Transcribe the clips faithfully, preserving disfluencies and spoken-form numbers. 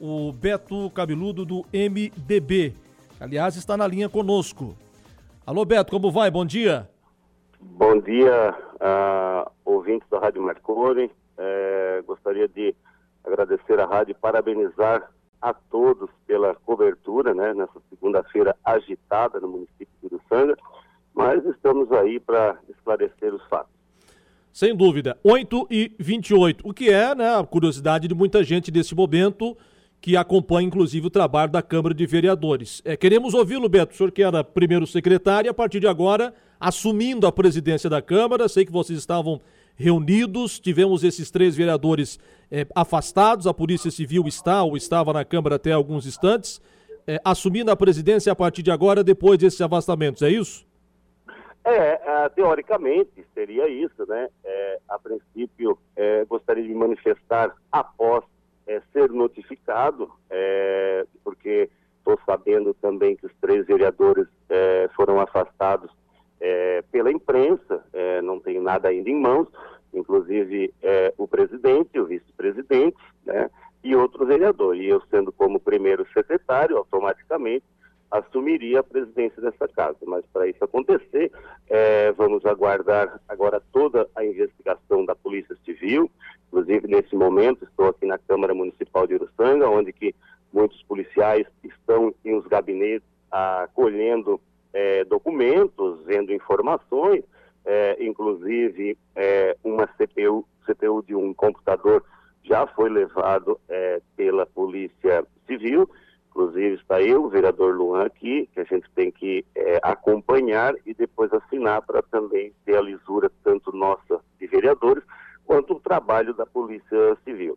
o Beto Cabeludo do M D B. Aliás, está na linha conosco. Alô, Beto, como vai? Bom dia. Bom dia, uh, ouvintes da Rádio Mercury. Uh, gostaria de agradecer à rádio e parabenizar a todos pela cobertura, né, nessa segunda-feira agitada no município de Uruçanga, mas estamos aí para esclarecer os fatos. Sem dúvida. oito e vinte e oito, o que é, né, a curiosidade de muita gente nesse momento, que acompanha inclusive o trabalho da Câmara de Vereadores. É, queremos ouvi-lo, Beto, o senhor que era primeiro secretário, a partir de agora, assumindo a presidência da Câmara, sei que vocês estavam reunidos, tivemos esses três vereadores é, afastados, a Polícia Civil está ou estava na Câmara até alguns instantes, é, assumindo a presidência a partir de agora, depois desses afastamentos, é isso? É, teoricamente seria isso, né? É, a princípio, é, gostaria de me manifestar após é, ser notificado, é, porque estou sabendo também que os três vereadores é, foram afastados é, pela imprensa, é, não tenho nada ainda em mãos, inclusive é, o presidente, o vice-presidente, né? E outro vereador. E eu, sendo como primeiro secretário, automaticamente assumiria a presidência dessa casa. Mas para isso acontecer, é, vamos aguardar agora toda a investigação da Polícia Civil. Inclusive, nesse momento, estou aqui na Câmara Municipal de Uruçanga, onde que muitos policiais estão em os gabinetes acolhendo é, documentos, vendo informações, é, inclusive é, uma C P U, C P U de um computador já foi levado é, pela Polícia Civil. Inclusive está eu, o vereador Luan aqui, que a gente tem que é, acompanhar e depois assinar para também ter a lisura tanto nossa de vereadores, quanto o trabalho da Polícia Civil.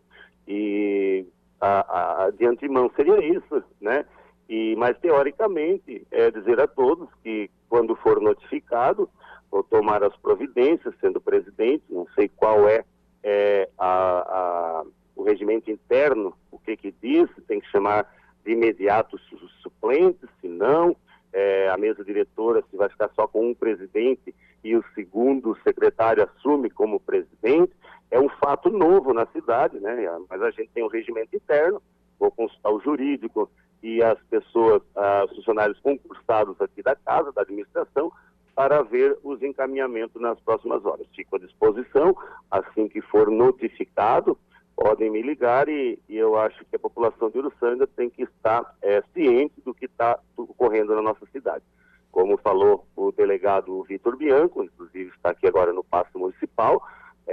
E a, a, de antemão seria isso, né? E, mas teoricamente é dizer a todos que quando for notificado, vou tomar as providências, sendo presidente, não sei qual é, é a, a, o regimento interno, o que que diz, tem que chamar de imediato os suplentes, se não, é, a mesa diretora se vai ficar só com um presidente e o segundo secretário assume como presidente, é um fato novo na cidade, né? Mas a gente tem um regimento interno, vou consultar o jurídico e as pessoas, ah, os funcionários concursados aqui da casa, da administração, para ver os encaminhamentos nas próximas horas. Fico à disposição, assim que for notificado, podem me ligar e, e eu acho que a população de Uruçanga tem que estar é, ciente do que está ocorrendo na nossa cidade. Como falou o delegado Vitor Bianco, inclusive está aqui agora no Paço Municipal,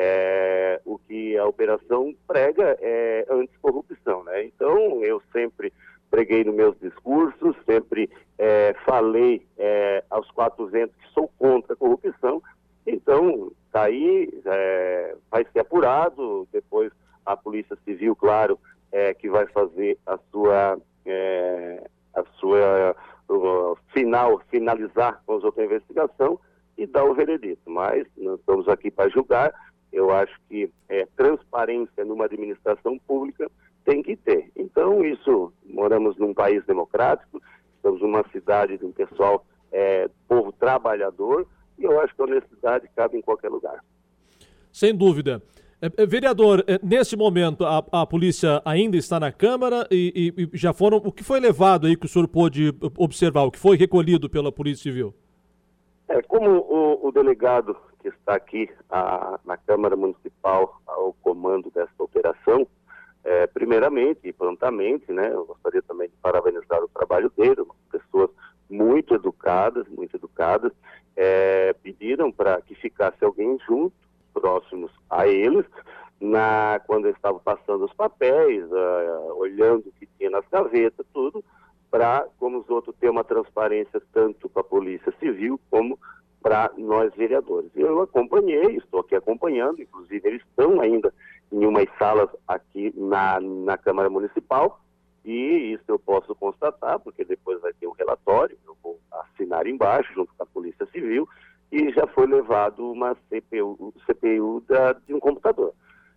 é, o que a operação prega é anticorrupção, né? Então, eu sempre preguei nos meus discursos, sempre é, falei é, aos quatro ventos que sou contra a corrupção. Então, está aí, é, vai ser apurado, depois a Polícia Civil, claro, é, que vai fazer a sua, é, a sua uh, final, finalizar com a outra investigação e dar o veredito. Mas nós estamos aqui para julgar. Eu acho que é, transparência numa administração pública tem que ter. Então, isso, moramos num país democrático, estamos numa cidade de um pessoal, é, povo trabalhador, e eu acho que a honestidade cabe em qualquer lugar. Sem dúvida. É, vereador, é, nesse momento a, a polícia ainda está na Câmara e, e, e já foram, o que foi levado aí que o senhor pôde observar, o que foi recolhido pela Polícia Civil? É, como o, o delegado que está aqui a, na Câmara Municipal ao comando dessa operação, é, primeiramente e prontamente, né, eu gostaria também de parabenizar o trabalho dele, pessoas muito educadas, muito educadas, é, pediram para que ficasse alguém junto, próximos a eles, na, quando eu estava passando os papéis, uh, olhando o que tinha nas gavetas, tudo, para, como os outros, ter uma transparência tanto para a Polícia Civil como para nós vereadores. Eu acompanhei, estou aqui acompanhando, inclusive eles estão ainda em umas salas aqui na, na Câmara Municipal, e isso eu posso constatar, porque depois vai ter um relatório, eu vou assinar embaixo, junto com a Polícia Civil, e já foi levado uma C P U, C P U da, de um computador.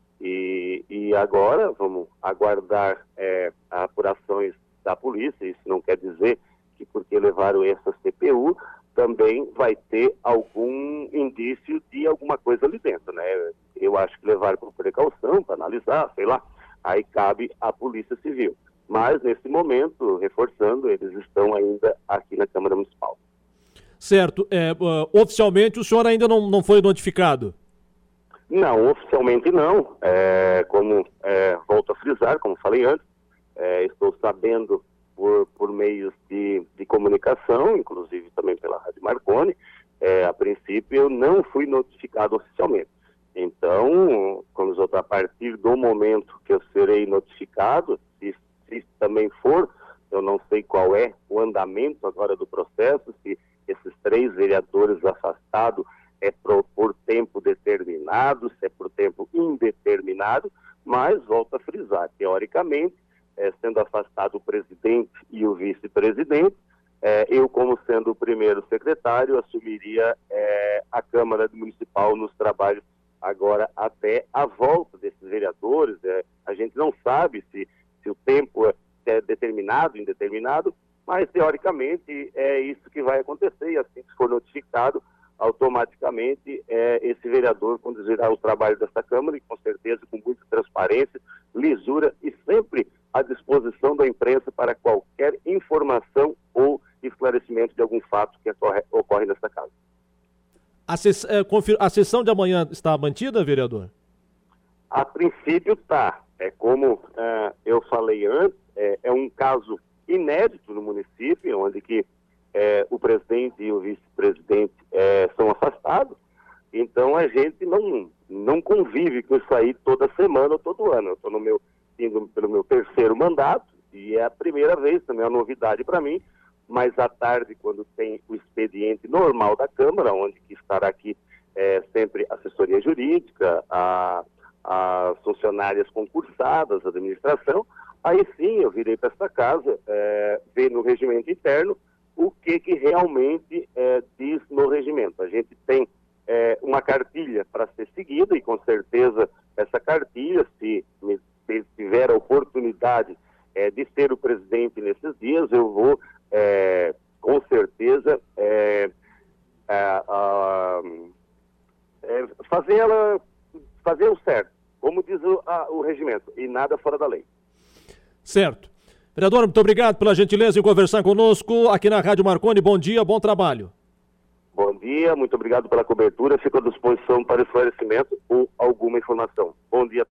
E, e agora vamos aguardar é, apurações da polícia. Isso não quer dizer que porque levaram essa C P U também vai ter algum indício de alguma coisa ali dentro, né? Eu acho que levaram por precaução, para analisar, sei lá, aí cabe à Polícia Civil. mas nesse momento, reforçando, eles estão ainda aqui na Câmara Municipal. Certo. É, uh, oficialmente o senhor ainda não, não foi notificado? Não, oficialmente não. É, como é, volto a frisar, como falei antes, é, estou sabendo por, por meios de, de comunicação, inclusive também pela Rádio Marconi. É, a princípio eu não fui notificado oficialmente. Então, como eu estou, a partir do momento que eu serei notificado, se, se também for, eu não sei qual é o andamento agora do processo, se esses três vereadores afastados é por, por tempo determinado, se é por tempo indeterminado, mas, volto a frisar, teoricamente, é, sendo afastado o presidente e o vice-presidente, é, eu, como sendo o primeiro secretário, assumiria é, a Câmara Municipal nos trabalhos agora até a volta desses vereadores. É, a gente não sabe se, se o tempo é determinado, indeterminado, mas, teoricamente, é isso que vai acontecer, e assim que for notificado, automaticamente é, esse vereador conduzirá o trabalho dessa Câmara, e com certeza com muita transparência, lisura e sempre à disposição da imprensa para qualquer informação ou esclarecimento de algum fato que ocorre, ocorre nessa casa. A, ses- é, confir- a sessão de amanhã está mantida, vereador? A princípio está. É como uh, eu falei antes, é, é um caso inédito no município, onde que é, o presidente e o vice-presidente é, são afastados. Então a gente não, não convive com isso aí toda semana ou todo ano. Eu estou no meu, indo pelo meu terceiro mandato e é a primeira vez, também é uma novidade para mim, mas à tarde, quando tem o expediente normal da Câmara, onde que estará aqui é, sempre assessoria jurídica, a, as funcionárias concursadas, a administração, aí sim eu virei para esta casa, é, ver no regimento interno o que, que realmente é, diz no regimento. A gente tem é, uma cartilha para ser seguida e com certeza essa cartilha, se, se tiver a oportunidade é, de ser o presidente nesses dias, eu vou é, com certeza é, é, é, fazer ela fazer o certo, como diz o, a, o regimento, e nada fora da lei. Certo. Vereador, muito obrigado pela gentileza em conversar conosco aqui na Rádio Marconi. Bom dia, bom trabalho. Bom dia, muito obrigado pela cobertura. Fico à disposição para esclarecimento ou alguma informação. Bom dia.